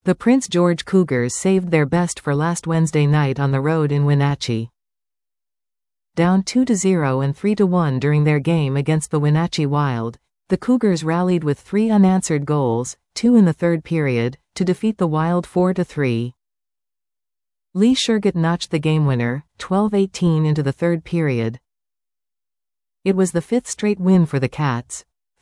The Prince George Cougars saved their best for last Wednesday night on the road in Wenatchee. Down 2-0 and 3-1 during their game against the Wenatchee Wild, the Cougars rallied with 3 unanswered goals, 2 in the third period, to defeat the Wild 4-3. Lee Shurgott notched the game winner, 12:18 into the third period. It was the 5th straight win for the Cats,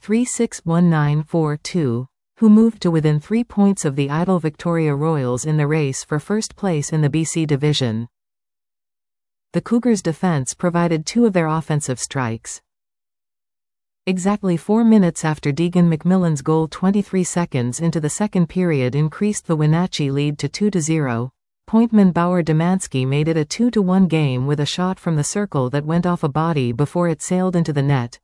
3-6-1-9-4-2, who moved to within 3 points of the idle Victoria Royals in the race for first place in the BC Division. The Cougars' defense provided 2 of their offensive strikes. Exactly 4 minutes after Deegan McMillan's goal, 23 seconds into the second period, increased the Wenatchee lead to 2-0. Pointman Bauer Demansky made it a 2-1 game with a shot from the circle that went off a body before it sailed into the net.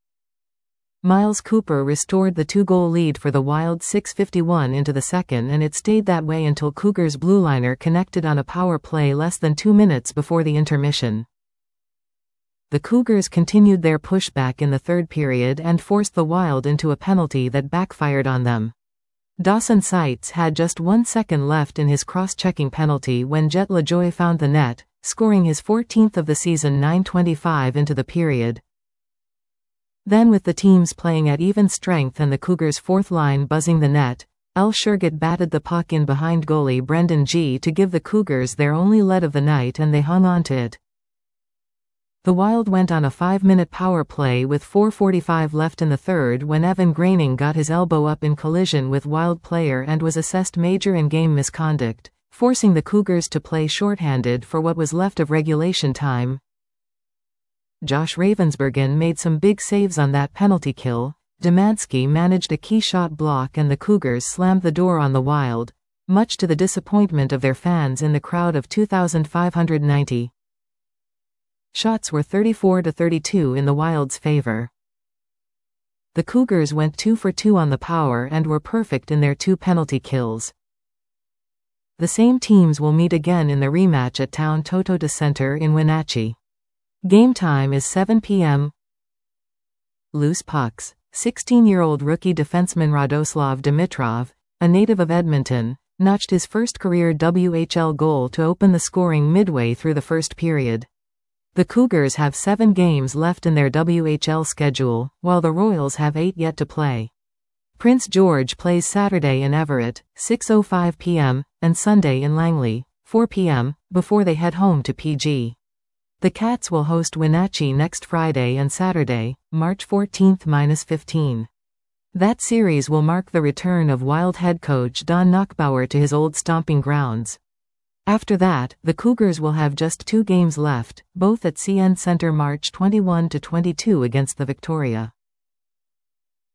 Miles Cooper restored the 2-goal lead for the Wild 6:51 into the second, and it stayed that way until Cougars' blueliner connected on a power play less than 2 minutes before the intermission. The Cougars continued their pushback in the third period and forced the Wild into a penalty that backfired on them. Dawson Seitz had just 1 second left in his cross-checking penalty when Jet LaJoie found the net, scoring his 14th of the season, 9:25 into the period. Then, with the teams playing at even strength and the Cougars' fourth line buzzing the net, L. Shurgott batted the puck in behind goalie Brendan G. to give the Cougars their only lead of the night, and they hung on to it. The Wild went on a 5-minute power play with 4:45 left in the third when Evan Graining got his elbow up in collision with Wild player and was assessed major in-game misconduct, forcing the Cougars to play shorthanded for what was left of regulation time. Josh Ravensbergen made some big saves on that penalty kill. Demansky managed a key shot block and the Cougars slammed the door on the Wild, much to the disappointment of their fans in the crowd of 2,590. Shots were 34-32 in the Wild's favor. The Cougars went 2 for 2 on the power and were perfect in their 2 penalty kills. The same teams will meet again in the rematch at Town Totoda Center in Wenatchee. Game time is 7 p.m. Loose pucks. 16-year-old rookie defenseman Radoslav Dimitrov, a native of Edmonton, notched his first career WHL goal to open the scoring midway through the first period. The Cougars have 7 games left in their WHL schedule, while the Royals have 8 yet to play. Prince George plays Saturday in Everett, 6:05 p.m., and Sunday in Langley, 4 p.m., before they head home to PG. The Cats will host Wenatchee next Friday and Saturday, March 14-15. That series will mark the return of Wild head coach Don Knockbauer to his old stomping grounds. After that, the Cougars will have just 2 games left, both at CN Center March 21-22 against the Victoria.